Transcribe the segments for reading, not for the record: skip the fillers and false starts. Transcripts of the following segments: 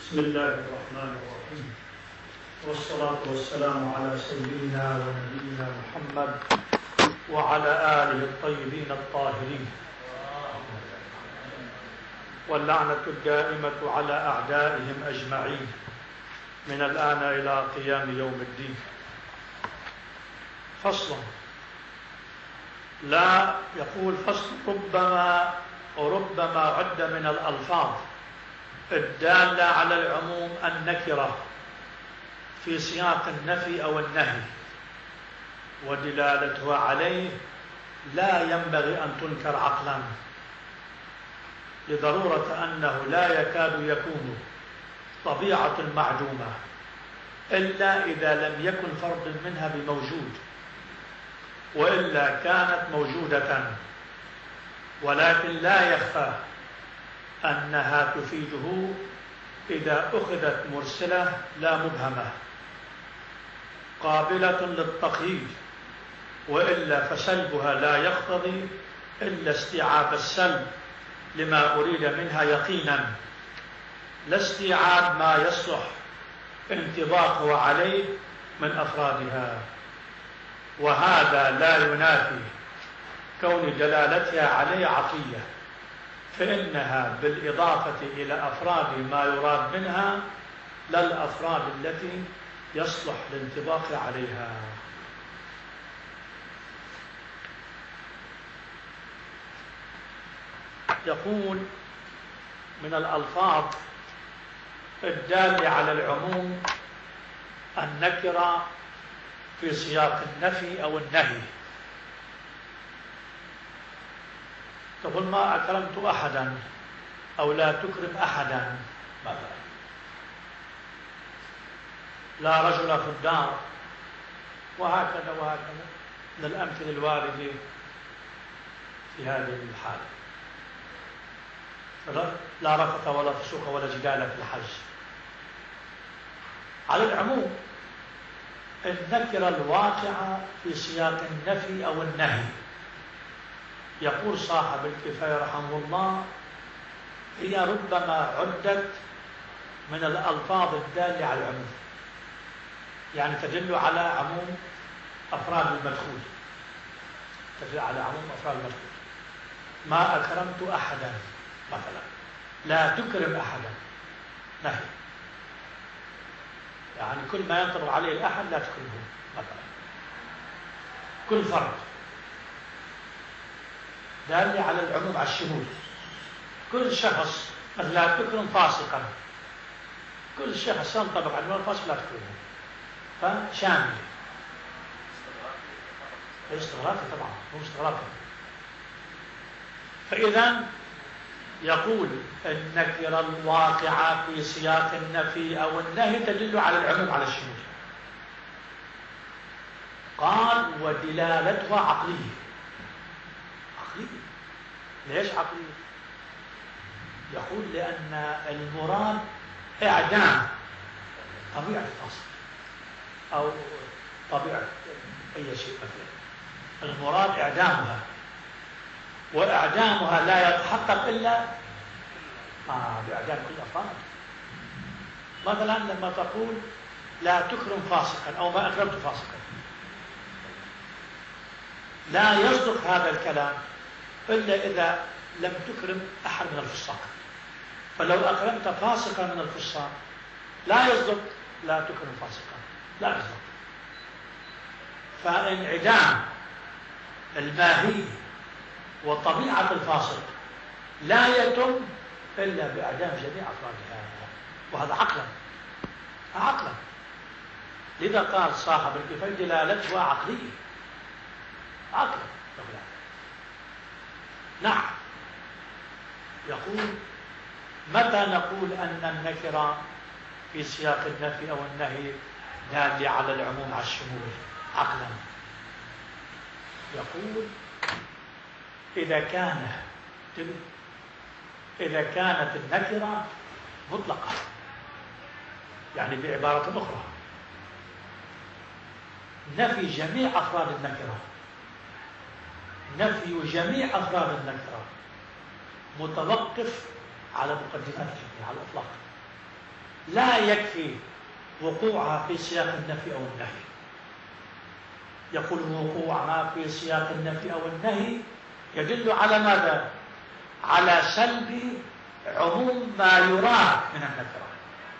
بسم الله الرحمن الرحيم، والصلاة والسلام على سيدنا ونبينا محمد وعلى آله الطيبين الطاهرين، واللعنة الدائمة على أعدائهم أجمعين من الآن إلى قيام يوم الدين. فصل. لا يقول فصل ربما عد من الألفاظ الدالة على العموم النكرة في سياق النفي أو النهي، ودلالتها عليه لا ينبغي أن تنكر عقلا، لضرورة أنه لا يكاد يكون طبيعة معدومة إلا إذا لم يكن فرد منها بموجود، وإلا كانت موجودة، ولكن لا يخفى أنها تفيده إذا أخذت مرسلة لا مبهمة قابلة للتقييد، وإلا فسلبها لا يقتضي إلا استيعاب السلب لما أريد منها يقينا، لا استيعاب ما يصلح انطباقه عليه من أفرادها. وهذا لا ينافي كون دلالتها عليه عطية، فإنها بالإضافة إلى أفراد ما يراد منها لا الأفراد التي يصلح الانطباق عليها. يقول من الألفاظ الدالة على العموم النكرة في سياق النفي أو النهي. تقول ما أكرمت أحدا، أو لا تكرم أحدا مثلا، لا رجل في الدار، وهكذا وهكذا من الأمثلة الواردة في هذه الحالة. لا رفث ولا فسوق ولا جدال في الحج. على العموم النكرة الواقعة في سياق النفي أو النهي، يقول صاحب الكفاية رحمه الله هي ربما عدت من الألفاظ الدالة على العموم، يعني تدل على عموم أفراد المدخول، تدل على عموم أفراد المدخول. ما أكرمت أحدا مثلا، لا تكرم أحدا نهي، يعني كل ما ينطبق عليه الأحد لا تكرمه مثلا، كل فرد دال على العموم على الشمول. كل شخص مثلا لا تكرم فاسقا، كل شخص ينطبق على الفاسق لا تكرمه، فشامل. استغراقي طبعا مو استغراقي. فإذا يقول النكرة الواقعة في سياق النفي أو النهي تدل على العموم على الشمول. قال ودلالتها عقلية. عقلية. ليش عقلية؟ يقول لأن المراد إعدام طبيعة الفصل أو طبيعة أي شيء مثلا، المراد إعدامها، وإعدامها لا يتحقق إلا بإعدام كل أفراد. مثلا لما تقول لا تكرم فاسقا أو ما أكرمت فاسقا، لا يصدق هذا الكلام إلا إذا لم تكرم أحد من الفساق. فلو أكرمت فاسقا من الفساق لا يصدق لا تكرم فاسقا، لا يصدق. فانعدام الماهي وطبيعة الفاسق لا يتم إلا بإعدام جميع أفرادها، وهذا عقلا. لذا قال صاحب الكفاية دلالتها عقلية، عقلا. نعم. يقول متى نقول أن النكرة في سياق النفي أو النهي دالة على العموم على الشمول عقلا؟ يقول إذا كانت النكرة مطلقة، يعني بعبارة أخرى نفي جميع أفراد النكرة، نفي جميع أفراد النكرة متوقف على مقدمات الجميع على الإطلاق. لا يكفي وقوعها في سياق النفي أو النهي. يقول وقوعها في سياق النفي أو النهي يدل على ماذا؟ على سلب عموم ما يراد من النكرة،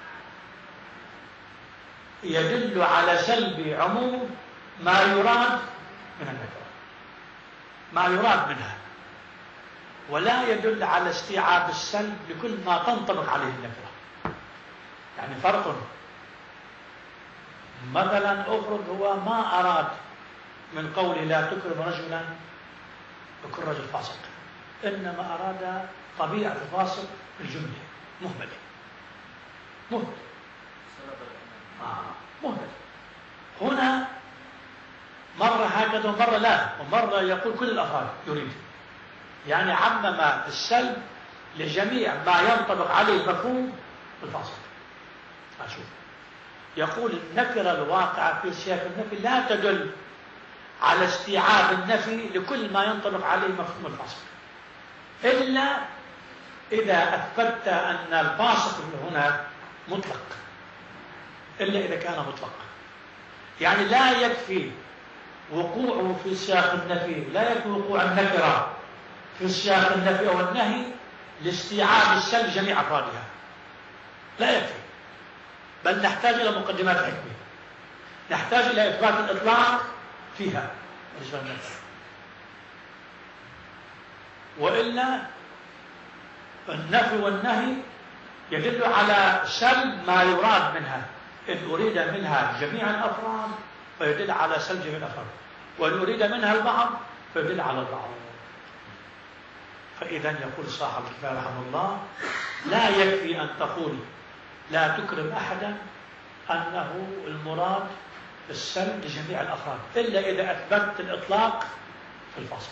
يدل على سلب عموم ما يراد من النكرة، ما يراد منها، ولا يدل على استيعاب السلب لكل ما تنطبق عليه النكرة. يعني فرق، مثلا افرض هو ما أراد من قوله لا تكرم رجلا يكون رجل فاسق، إنما أراد طبيعة الفاسق الجملة مهملة. مهمل. هنا مرة هكذا ومرة لا، ومرة يقول كل الأفراد يريد، يعني عمم السلب لجميع ما ينطبق عليه مفهوم الفاسق. أشوف يقول النكرة الواقعة في سياق النفي لا تدل على استيعاب النفي لكل ما ينطبق عليه مفهوم الفاسق، إلا إذا أثبتت أن الفاسق هنا مطلق، إلا إذا كان مطلقا. يعني لا يكفي وقوعه في سياق النفي، لا يكفي وقوع النكرة في سياق النفي أو النهي لاستيعاب السلب جميع أفرادها، لا يكفي، بل نحتاج إلى مقدمات حكمة، نحتاج إلى إثبات الإطلاق فيها بالنسبة للنكرة، وإلا النفي والنهي يدل على سلب ما يراد منها. إن أريد منها جميع الأفراد فيدل على سلب جميع الأفراد، وإن أريد منها البعض فيدل على البعض. فإذا يقول صاحب الكفاية رحمه الله لا يكفي أن تقول لا تكرم أحدا أنه المراد السلب لجميع الأفراد، إلا إذا أثبتت الإطلاق في الفصل.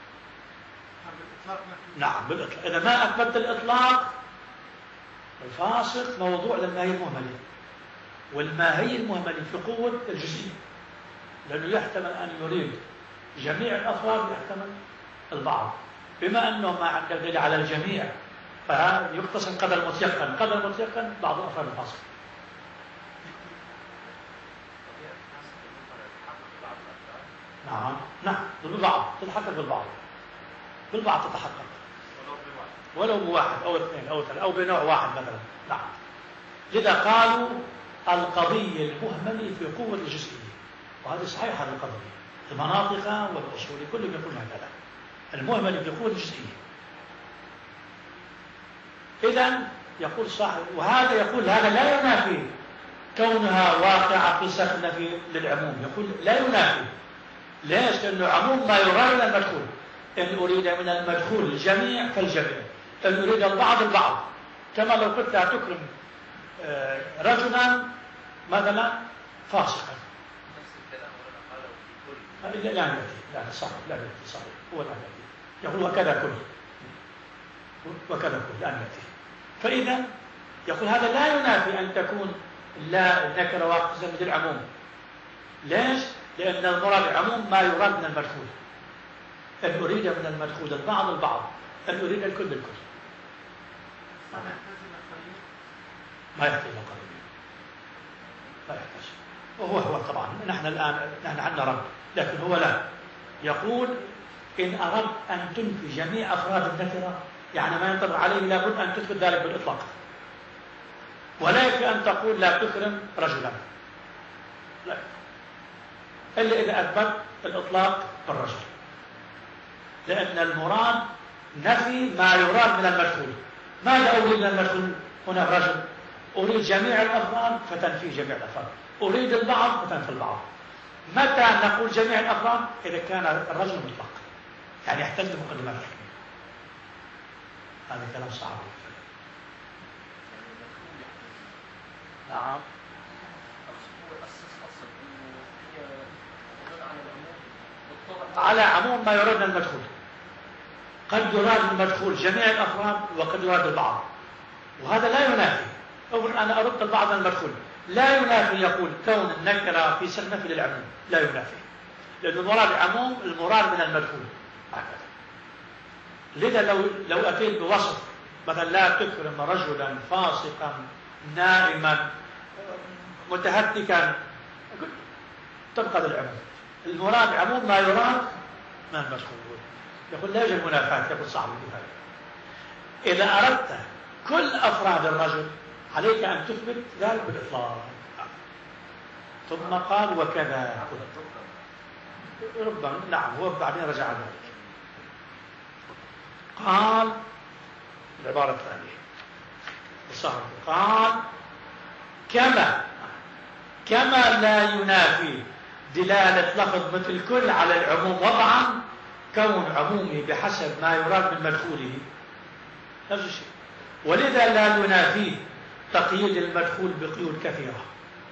نعم بالإطلاق. إذا ما أثبتت الإطلاق الفاسق موضوع للماهية المهملة، والماهية المهملة في قوة الجزئية، لأنه يحتمل أن يريد جميع الأفراد ويحتمل البعض، بما أنه ما عندك دليل على الجميع فيقتصر قدر متيقن، قدر متيقن بعض الأفراد الفاسق. نعم بالبعض تتحقق، بالبعض تتحقق، ولو بواحد أو اثنين أو ثلاثة أو بنوع واحد مثلا. نعم. لذا قالوا القضية المهملة في قوة الجزئية، وهذا صحيح. هذه القضية المناطق والأصول كلهم يقولون هكذا، المهملة في قوة الجزئية. إذن يقول صاحب، وهذا يقول هذا لا ينافي كونها واقعة في سياق النفي للعموم، يقول لا ينافي. ليش؟ لأنه عموم ما يراد من المدخول، إن أريد من المدخول الجميع فالجميع، إن أريد البعض البعض. كما لو قلت لا تكرم رجلا مثلا فاسقا، لا يأتي، لا صح، لا يأتي صحيح، هو لا يأتي. يقول وكذا كل، وكذا كل لا يأتي. فإذا يقول هذا لا ينافي أن تكون لا النكرة واقعة مثل العموم. ليش؟ لأن المراد عموم ما يراد من المدخول، أن أريد من المدخول البعض البعض، أن أريد الكل الكل. ما يحتاج إلى قضية، لا يحتاج. وهو طبعا نحن الآن عندنا رد، لكن هو لا يقول إن أردت أن تنفي جميع أفراد النكرة، يعني ما ينطبق عليه لابد أن تثبت ذلك بالإطلاق، ولا يكفي أن تقول لا تكرم رجلا، لا، إلا إذا أثبت الإطلاق بالرجل، لأن المراد نفي ما يراد من المدخول. ماذا أريد من المدخول هنا الرجل؟ أريد جميع الأفراد فتنفي جميع الأفراد، أريد البعض فتنفي البعض. متى نقول جميع الأفراد؟ إذا كان الرجل مطلق، يعني يحتاج لمقدمات حكمية. هذا كلام صعب. نعم. على عموم ما يراد من المدخول، قد يراد من المدخول جميع الأفراد وقد يراد البعض، وهذا لا ينافي. أقول أنا أرد البعض من المدخول، لا ينافي يقول كون النكرة في سياق النفي للعموم، لا ينافي، لأن المراد عموم، المراد من المدخول هكذا. لذا لو أتيت بوصف مثلا لا تكرم رجلا فاسقا نائما متهتكا تبقى للعموم. المراد عموم ما يراد من المدخول. يقول لا يوجد منافاة. يقول صاحب الكفاية إذا أردت كل أفراد الرجل عليك أن تثبت ذلك بالإطلاق. ثم قال وكذا ربما نعم هو بعدين رجع ذلك. قال العبارة الثانية الصحر قال كما لا ينافي دلالة لفظ مثل كل على العموم وضعا كون عمومه بحسب ما يراد من مدخوله نفس الشيء، ولذا لا ينافي تقييد المدخول بقيود كثيرة.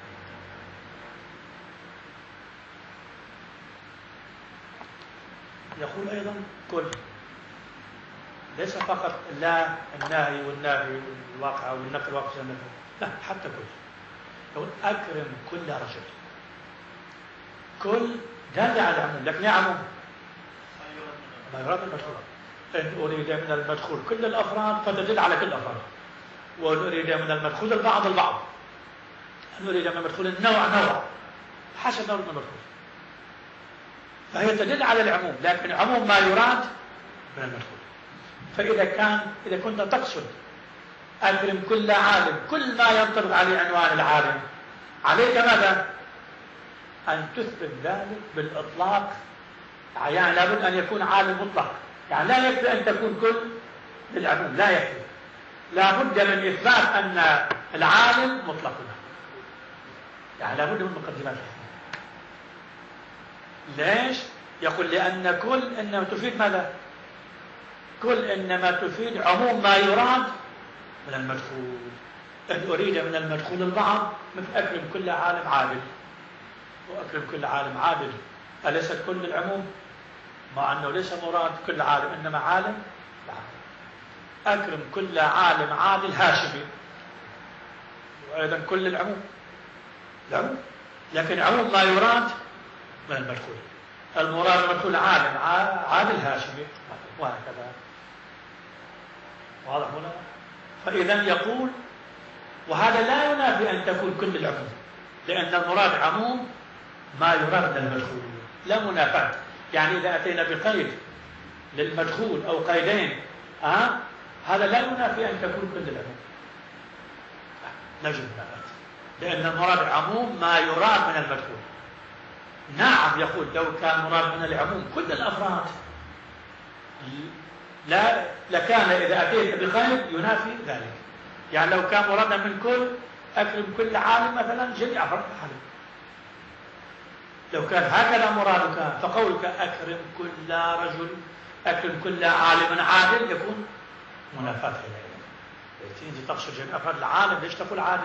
يقول أيضا كل ليس فقط لا الناهي والنافي والواقع والنفي الواقع والنفي، لا حتى كل. يقول أكرم كل رجل. كل دال على العموم، لكن يا عموم ما يراد المدخول. إن أريد من المدخول كل الأفراد فتدل على كل الأفراد، وإن أريد من المدخول البعض البعض، إن أريد من المدخول النوع حسب نوع المدخول، فهي تدل على العموم، لكن عموم ما يراد من المدخول. إذا كنت تقصد أكرم كل عالم، كل ما ينطبق عليه عنوان العالم، عليك ماذا؟ أن تثبت ذلك بالإطلاق. يعني لابد أن يكون عالم مطلق، يعني لا يكفي أن تكون كل للعموم، لا يكفي، لابد من إثبات أن العالم مطلق، يعني لابد من مقدمات. ليش؟ يقول لأن كل إنما تفيد ماذا؟ كل إنما تفيد عموم ما يراد من المدخول. إن أريد من المدخول البعض مثل أكرم كل عالم عادل، وأكرم كل عالم عادل أليست كل العموم؟ مع أنه ليس مراد كل عالم إنما عالم عادل. أكرم كل عالم عادل هاشمي، وأيضا كل العموم لكن عموم ما يراد من المدخول. المراد المدخول عالم عادل هاشمي وهكذا. واضح هنا؟ فإذا يقول وهذا لا ينافي أن تكون كل العموم، لأن المراد عموم ما يراد من المدخول، لا منافاة. يعني إذا أتينا بقيد للمدخول أو قيدين هذا لا ينافي أن تكون كل العموم، لا يوجد منافاة، لأن المراد عموم ما يراد من المدخول. نعم يقول لو كان مراد من العموم كل الأفراد لكان إذا أتيت بقيد ينافي ذلك. يعني لو كان مرادنا من كل أكرم كل عالم مثلا جميع أفراد العالم، لو كان هكذا مرادك فقولك أكرم كل رجل أكرم كل عالم عادل يكون منافاة إليه. أنت تقصد جميع أفراد العالم، ليش تقول عادل؟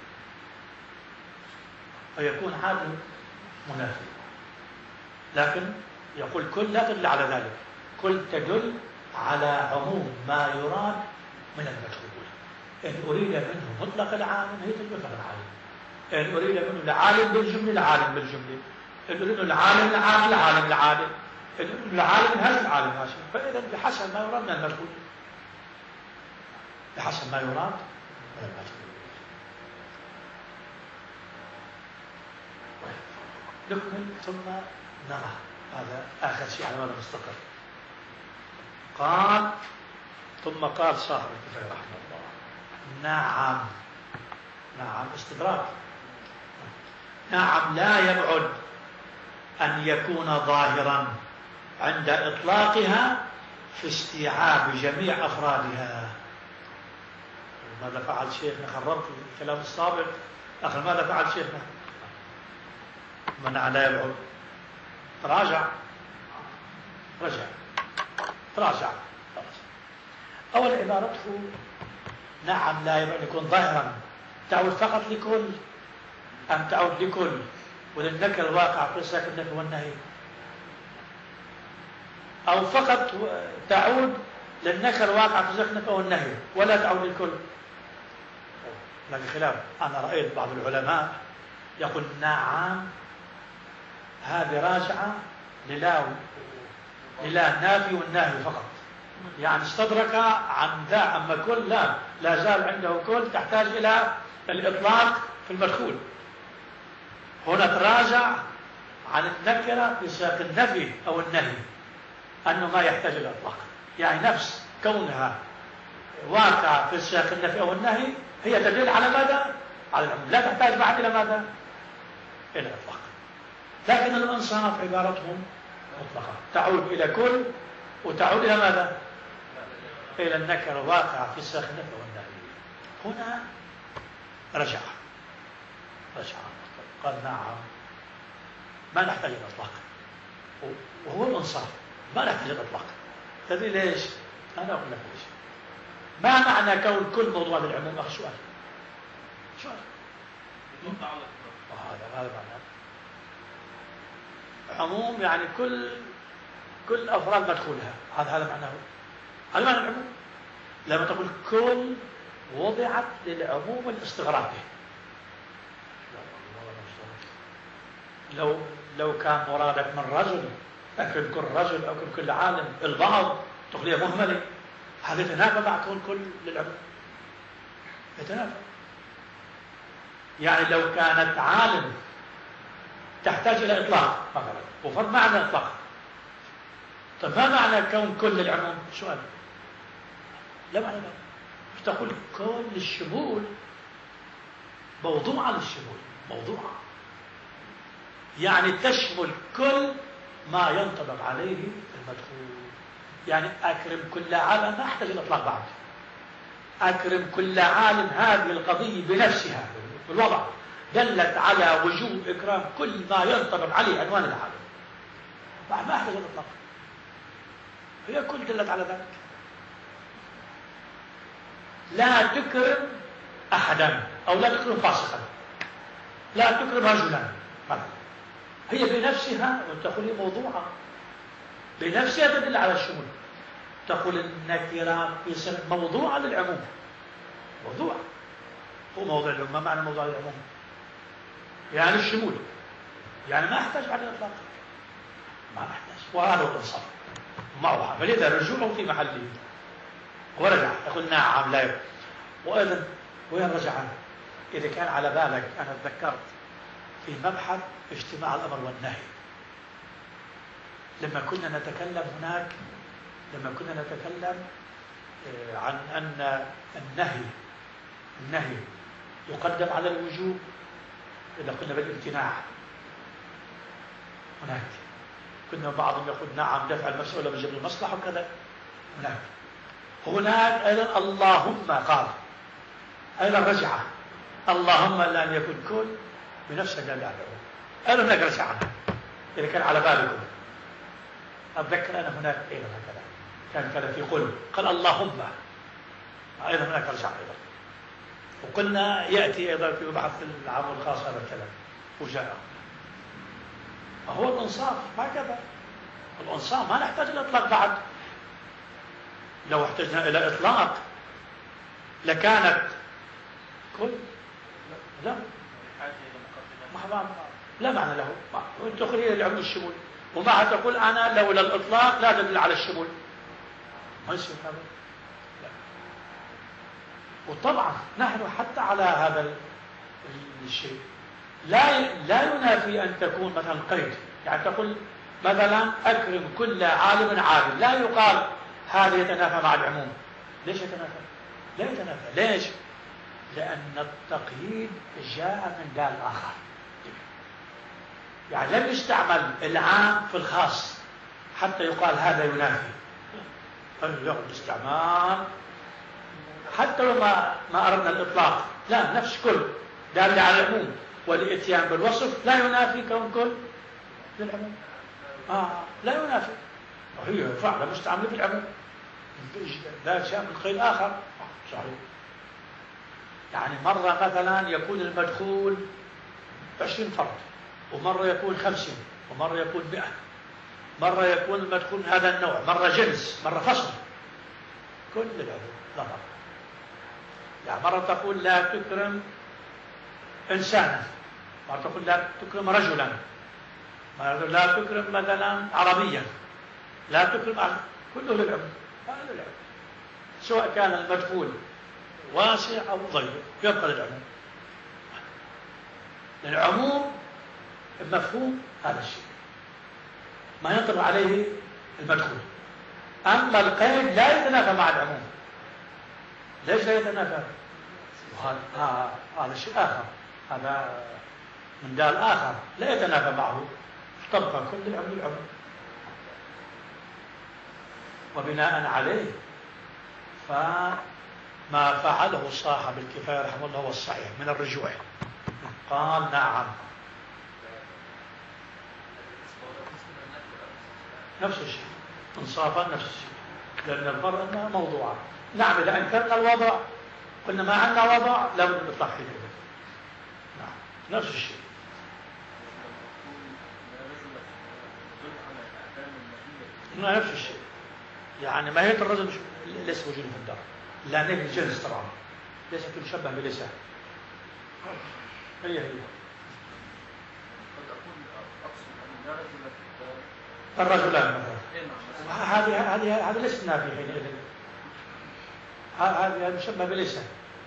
فيكون عادل منافي. لكن يقول كل لا تدل على ذلك، كل تدل على عموم ما يراد من المدخول. إن أريد منه مطلق العالم هي تدل على العالم، إن أريد منه العالم بالجملة العالم بالجملة، إن أريد العالم العادل العالم العادل، إن أريد العالم هاشم العالم هاشم. فإذا بحسب ما يراد من المدخول، بحسب ما يراد من المدخول. نكمل ثم نرى هذا آخر شيء على ماذا مستقر. قال ثم قال صاحب الكفاية رحمه الله نعم استدراك. نعم لا يبعد أن يكون ظاهرا عند إطلاقها في استيعاب جميع أفرادها. ماذا فعل شيخنا؟ خربت الكلام السابق آخر. ماذا فعل شيخنا؟ منع لا يبعد، تراجع. أول عبارته نعم لا يبعد يكون ظاهرا، تعود فقط لكل أم تعود لكل وللنكر الواقع في ساكن النفي والنهي، أو فقط تعود للنكر الواقع في ساكن النفي والنهي ولا تعود للكل؟ لكن خلاف. أنا رأيت بعض العلماء يقول نعم هذه راجعة للا النافي والناهي فقط، يعني استدرك عن ذا، أما كل لا زال عنده كل تحتاج إلى الإطلاق في المدخول. هنا تراجع عن النكرة في سياق النفي أو النهي أنه ما يحتاج إلى إطلاق، يعني نفس كونها واقع في سياق النفي أو النهي هي تدل على ماذا؟ على العموم، لا تحتاج بعد إلى ماذا؟ إلى إطلاق. لكن الإنصاف عبارتهم مطلقة، تعود إلى كل وتعود إلى ماذا؟ إلى النكرة واقع في سياق النفي والنهي. هنا رجع قال نعم ما نحتاج إلى إطلاق، وهو الإنصاف ما نحتاج إلى إطلاق. تدري ليش؟ أنا أقول لك ليش. ما معنى كون كل موضوع للعموم؟ أخي سؤال هذا معنى عموم، يعني كل أفراد مدخولها، هذا معناه. هذا معنى العموم. لما تقول كل وضعت للعموم الاستغراقي، لو كان مرادك من رجل أكرم كل رجل أو كل عالم، البعض تخليه مهملة، هذا يتنافى مع كل للعموم، يتنافى. يعني لو كانت عالم تحتاج إلى إطلاق مثلا، وفرض معنى إطلاق، طيب ما معنى كون كل العموم؟ سؤال لا معنى له. تقول كل الشمول موضوعة للشمول، موضوعة يعني تشمل كل ما ينطبق عليه المدخول. يعني أكرم كل عالم ما أحتاج الإطلاق بعد، أكرم كل عالم هذه القضية بنفسها بالوضع دلت على وجوب إكرام كل ما ينطبق عليه عنوان العالم، بعد ما أحتاج الإطلاق، هي كل دلت على ذلك. لا تكرم أحدا أو لا تكرم فاسقا، لا تكرم رجلا، هي بنفسها، وتقول موضوعة بنفسها تدل على الشمول. تقول النكرة في سنة موضوعة للعموم، موضوع هو موضوع العموم. ما معنى موضوع العموم؟ يعني الشمول، يعني ما أحتاج بعد الإطلاق، ما أحتاج. وهذا هو الإنصاف معه، فلذا رجوعه في محله. ورجع يقول نعم لا يبقى. وأيضا وين رجع؟ إذا كان على بالك، أنا تذكرت في مبحث اجتماع الأمر والنهي، لما كنا نتكلم هناك، لما كنا نتكلم عن أن النهي يقدم على الوجوب إذا قلنا بالامتناع. هناك كنا بعضهم يقول نعم دفع المسؤولة بجلب المصلحة وكذا. هناك أيضا اللهم قال، أيضا رجع اللهم إلا أن يكون كل بنفسه قال له أيضا هناك رجع عنها. إذا كان على بالكم أتذكر أنا هناك أيضا هكذا كان كذا في قال اللهم، أيضا هناك رجع أيضا. وقلنا يأتي أيضا في مبحث العام والخاص هذا الكلام وجاء. هو الإنصاف هكذا، الإنصاف ما نحتاج إلى إطلاق بعد. لو احتجنا إلى إطلاق لكانت كل لا معنى له. وانت تقولين العموم الشمول، ومع تقول أنا لولا الإطلاق لا تدل على الشمول، ما يصير هذا. وطبعا نحن حتى على هذا الشيء لا ينافي أن تكون مثلا قيد، يعني تقول مثلا أكرم كل عالم عالم، لا يقال هذا يتنافى مع العموم. ليش يتنافى؟ لا يتنافى. ليش؟ لأن التقييد جاء من دال آخر، يعني لم يستعمل العام في الخاص حتى يقال هذا ينافي. الاستعمال حتى لو ما أردنا الإطلاق، لا، نفس كل دال على العموم، والإتيان بالوصف لا ينافي كون كل للعموم. لا ينافي، وهي فعلا مستعملة في العموم، لا شيء من قيد آخر. صحيح. يعني مرة مثلا يكون المدخول 20 فرد، ومرة يكون 50، ومرة يكون 100، مرة يكون المدخول هذا النوع، مرة جنس، مرة فصل، كل العموم لا فرق. يعني مرة تقول لا تكرم إنسانا، مرة تقول لا تكرم رجلا، مرة لا تكرم مثلا عربيا، لا تكرم كله للعموم. هذا العموم، سواء كان المدخول واسع أو ضيق يبقى للعموم. العموم المفهوم هذا الشيء ما ينطبق عليه المدخول. أما القيد لا يتنافى مع العموم. ليش لا يتنافى؟ هذا شيء آخر، هذا من دال آخر لا يتنافى معه، طبق كل العموم العموم. وبناء عليه فما فعله صاحب الكفاية رحمه الله هو الصحيح من الرجوع. قال نعم نفس الشيء، انصافا نفس الشيء، لأن الفرق أنها موضوعات. نعم إذا أنكرنا الوضع قلنا ما عندنا وضع لا بد من إطلاق حينئذ. نعم نفس الشيء. نفس الشيء، يعني ماهية الرجل ليس موجود في الدار، لا نفي الجنس طبعا، ليس تشبه بلسان. هي الرجلان مثلا، هذه ليست نافية حينئذ، هذه مشبه بلسان.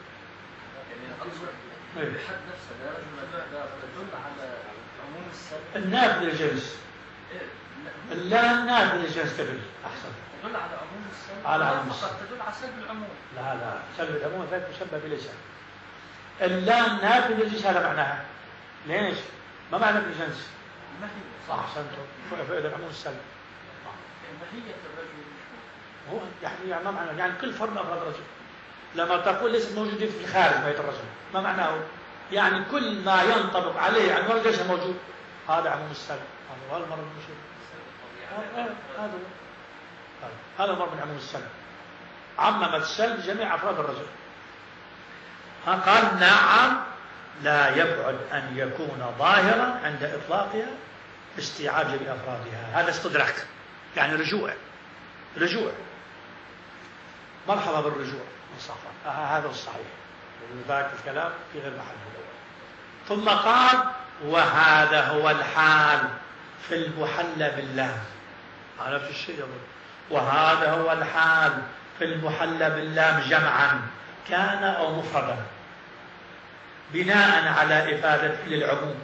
يعني بحد نفسه لا تدل على عموم السبب النافي للجنس، لا النافي للجنس تدل أحسن، تدل على عموم السبب، على عموم السبب، تدل على سلب العموم. لا سلب العموم ذاك مشبه بلسان. اللا النافي للجنس هذا معناها. ليش؟ ما معنى بالجنس؟ صح أحسنتم، فإذا العموم السلب. ماهية الرجل هو يعني ما معنى؟ يعني كل فرد من أفراد الرجل. لما تقول ليس موجودين في الخارج ماهية الرجل، ما معناه؟ يعني كل ما ينطبق عليه عنوان ليس موجود، هذا عموم السلب. هذا المرض المشهور، هذا المرض من عموم السلب، عمم السلب جميع أفراد الرجل. قال نعم لا يبعد أن يكون ظاهرا عند إطلاقها باستيعاب جميع أفرادها. هذا استدراك، يعني رجوع، مرحبا بالرجوع انصافا، هذا الصحيح، ذاك الكلام في غير محله. ثم قال وهذا هو الحال في المحلى بالله، على نفس الشيء يقول وهذا هو الحال في المحلى باللام جمعا كان أو مفردا بناء على إفادة للعموم،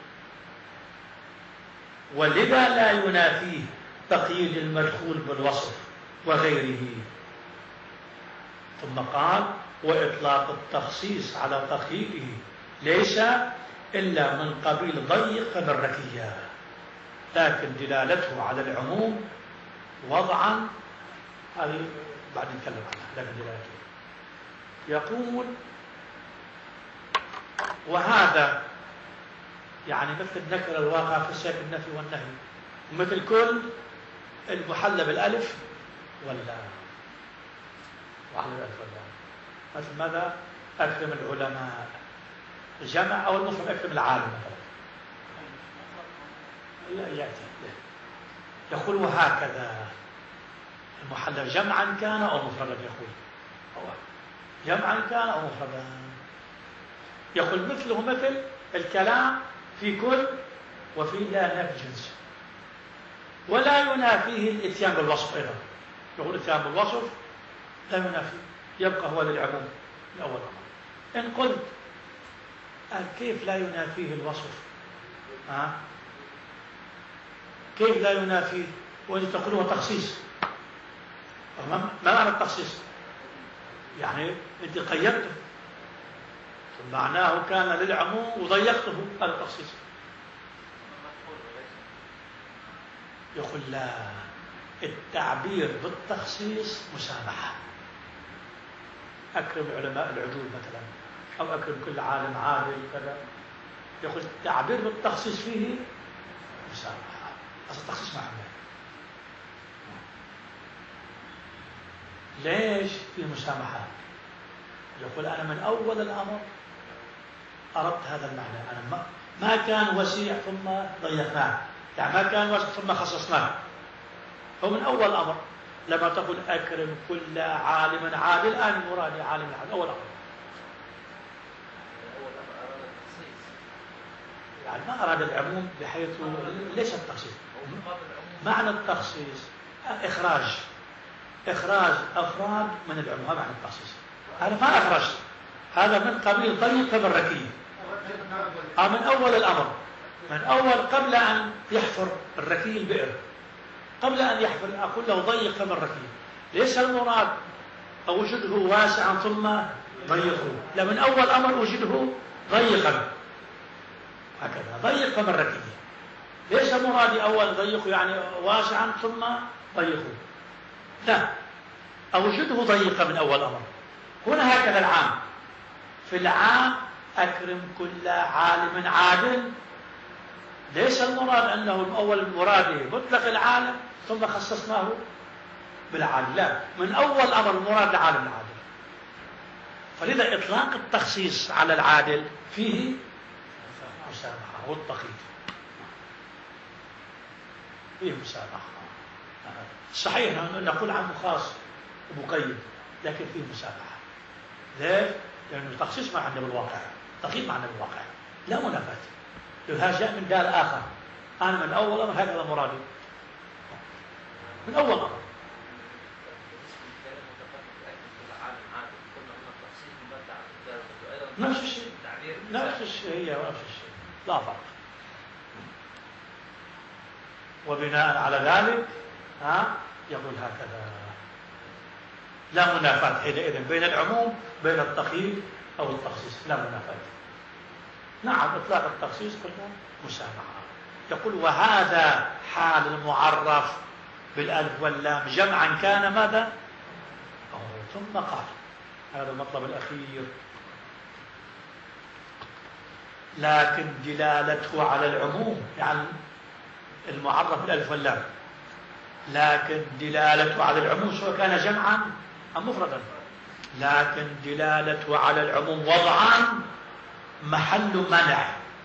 ولذا لا ينافيه تقييد المدخول بالوصف وغيره. ثم قال وإطلاق التخصيص على تقييده ليس إلا من قبيل ضيق بالركية، لكن دلالته على العموم وضعا هذه بعد نتكلم عنها، لكن دلالته يقول وهذا يعني مثل ذكر الواقع في سياق النفي والنهي، مثل كل المحلى بالالف واللام، محلى بالالف واللام، مثل ماذا؟ اكرم العلماء الجمع او المفرد اكرم العالم مثلا، لا ياتي يقول وهكذا المحلى جمعا كان او مفردا، يقول جمعا كان او مفردا، يقول مثله مثل الكلام في كل وفي لا نافي جنس، ولا ينافيه الاتيان بالوصف ايضا، يقول الاتيان بالوصف لا ينافي، يبقى هو للعموم الاول امر. ان قلت كيف لا ينافيه الوصف؟ كيف لا ينافيه وانت تقول هو تخصيص؟ ما معنى التخصيص؟ يعني انت قيدته معناه كان للعموم وضيقته، هذا التخصيص. يقول لا، التعبير بالتخصيص مسامحة، أكرم علماء العجول مثلا أو أكرم كل عالم عادل كذا، يقول التعبير بالتخصيص فيه مسامحة، أصل التخصيص ما حمل. ليش في مسامحة؟ يقول أنا من أول الأمر أردت هذا المعنى، أنا ما كان وسيع ثم ضيقناه، يعني ما كان وسيع ثم خصصناه، هو من أول أمر. لما تقول أكرم كل عالم عادل، الآن مرادي عالم عادل أول أمر، يعني ما أراد العموم بحيث ليس التخصيص. معنى التخصيص إخراج، إخراج أفراد من العموم، ما معنى التخصيص. هذا ما أخرجت، هذا من قبيل ضيق بالركية. من أول الأمر، من أول قبل أن يحفر الركي البئر، قبل أن يحفر أقول له ضيق فم الركي. ليس المراد أوجده واسعا ثم ضيقه، لا، من أول أمر أوجده ضيقا، هكذا ضيق فم الركي. ليس مرادي أول ضيقه يعني واسعا ثم ضيقه، لا، أوجده ضيقا من أول أمر. هنا هكذا العام، في العام أكرم كل عالم عادل. ليس المراد أنه الأول المراد مطلق العالم ثم خصصناه بالعالم، لا، من أول أمر المراد العالم العادل. فلذا إطلاق التخصيص على العادل فيه مسامحة، والتخييف فيه مسامحة. صحيح نقول عنه خاص ومقيد، لكن فيه مسامحة. ليش؟ لأن التخصيص ما عندنا بالواقع، التخييف ما عندنا بالواقع، لا منافاة. هذا جاء من دار آخر، أنا من أول أمر هكذا مرادي، من أول أمر. نفس الشيء، نفس الشيء، هي نفس الشيء، لا فرق. وبناء على ذلك يقول هكذا، لا منافاة حينئذ بين العموم، بين التخييف أو التخصيص، لا منافاة. نعم، إطلاق التخصيص قلنا مسامحة. يقول وهذا حال المعرف بالألف واللام جمعا كان ماذا؟ ثم قال هذا المطلب الأخير: لكن دلالته على العموم، يعني المعرف بالألف واللام، لكن دلالته على العموم سواء كان جمعا أم مفردا، لكن دلالته على العموم وضعا محل منع،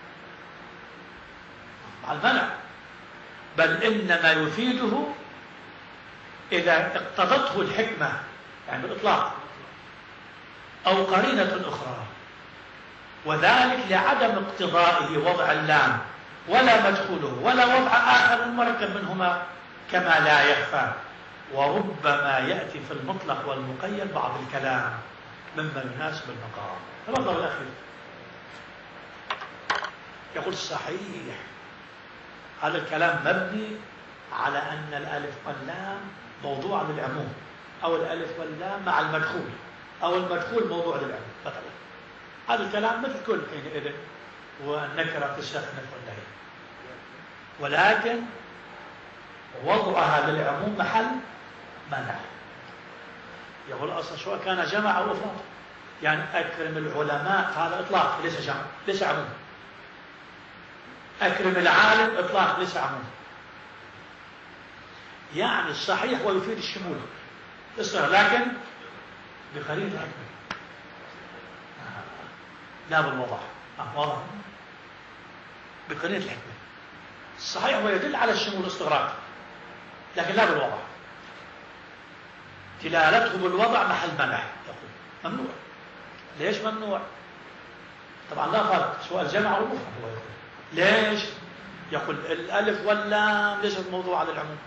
مع المنع، بل إنما يفيده إذا اقتضته الحكمة، يعني بالإطلاق، أو قرينة أخرى، وذلك لعدم اقتضائه وضع اللام ولا مدخوله ولا وضع آخر مركب منهما، كما لا يخفى. وربما يأتي في المطلق والمقيد بعض الكلام مما يناسب المقام. المطلب الأخير يقول صحيح هذا الكلام مبني على أن الألف واللام موضوع للعموم، أو الألف واللام مع المدخول، أو المدخول موضوع للعموم مثلا. هذا الكلام مثل كل حينئذ والنكرة تستثنى والنهي، ولكن وضعها للعموم محل منع. يقول أصلا سواء كان جمع أو إفراد، يعني أكرم العلماء هذا إطلاق ليس جمع، ليس عموم. أكرم العالم إطلاق ليس عموم. يعني الصحيح ويفيد الشمول، لكن بقرينة الحكمة، لا بالوضع. واضح؟ بقرينة الحكمة. الصحيح هو يدل على الشمول والاستغراق، لكن لا بالوضع. دلالته بالوضع محل منع، يقول ممنوع. ليش ممنوع؟ طبعا لا فرق سواء الجمع أو المفرد. هو يقول ليش؟ يقول الألف واللام ليست موضوع على العموم.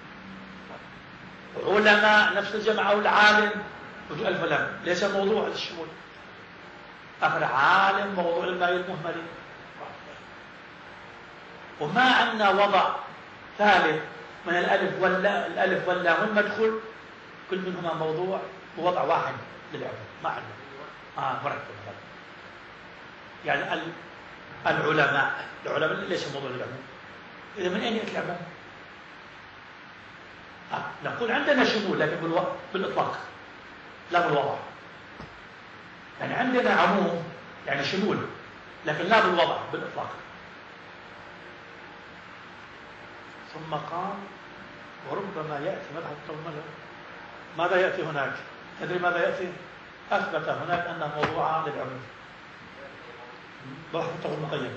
علماء نفس الجمع أو العالم الألف واللام ليس موضوع للشمول. آخر عالم موضوع الماء المهمل. وما عندنا وضع ثالث من الألف واللام والمدخول، كل منهما موضوع ووضع واحد للعموم، ما عندنا مركب. يعني العلماء ليس موضوع للعموم. إذا من أين يأتي العموم؟ نقول عندنا شمول لكن بالإطلاق لا بالوضع. يعني عندنا عموم يعني شمول لكن لا بالوضع بالإطلاق. ثم قال وربما يأتي ماذا يأتي هناك؟ تدري ماذا يأتي؟ أثبت هناك أنه موضوع للعموم بحثه المقيد.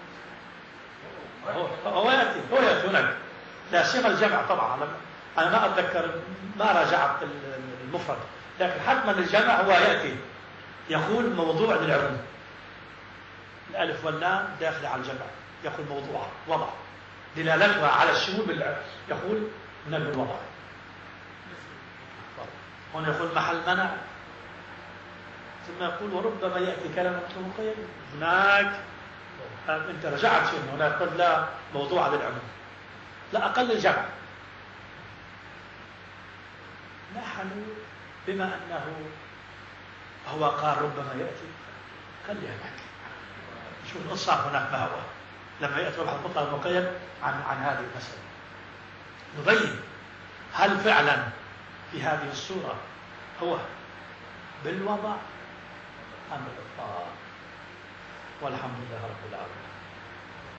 هو يأتي هناك، لا سيما الجمع. طبعا أنا ما أتذكر، ما راجعت المفرد، لكن حتما الجمع هو يأتي يقول موضوع للعموم. الألف واللام داخل على الجمع، يقول موضوع وضع دلالتها على الشمول يقول من الوضع. هنا يقول محل منع، ثم يقول وربما يأتي كلام مقيد. هناك أنت رجعت فيه، هناك قد لا موضوع للعموم، لا أقل الجمع. نحن بما أنه هو قال ربما يأتي، خليها نحكي نشوف القصة هناك ما هو لما يأتي البحث المطلق المقيد عن هذه المسألة، نبين هل فعلا في هذه الصورة هو بالوضع أم بالإطلاق. والحمد لله رب العالمين.